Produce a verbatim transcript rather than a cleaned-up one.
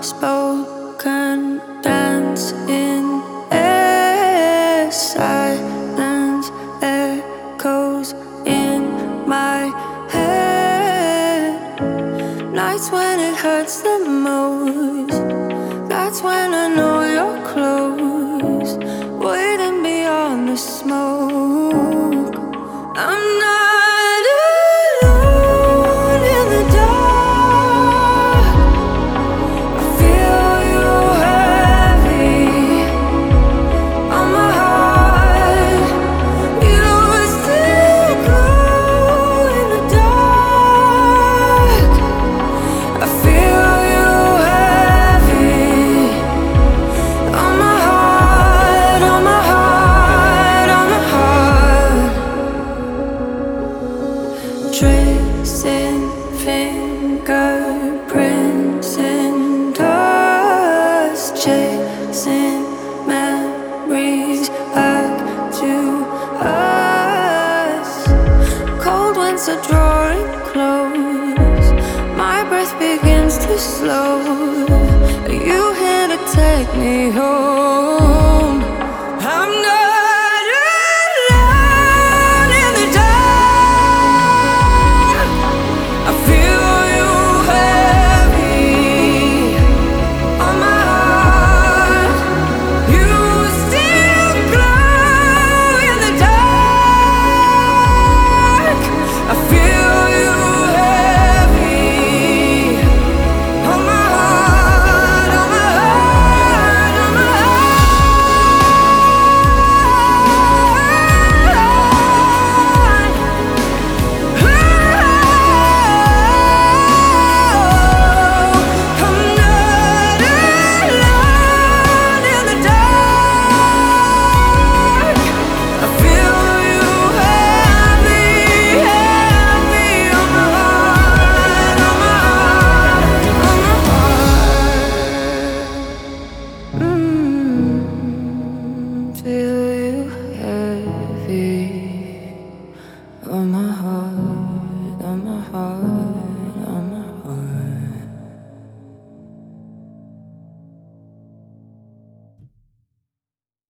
unspoken dance in air. Silence echoes in my head. Nights when it hurts the most, that's when I know you're close. Waiting beyond the smoke, I'm not alone in the dark. I feel you heavy on my heart. You still glow in the dark. I feel you heavy on my heart, on my heart, on my heart. Tracing fingerprints in dust, chasing memories back to us. Cold winds are drawing close, my breath begins to slow. Are you here to take me home?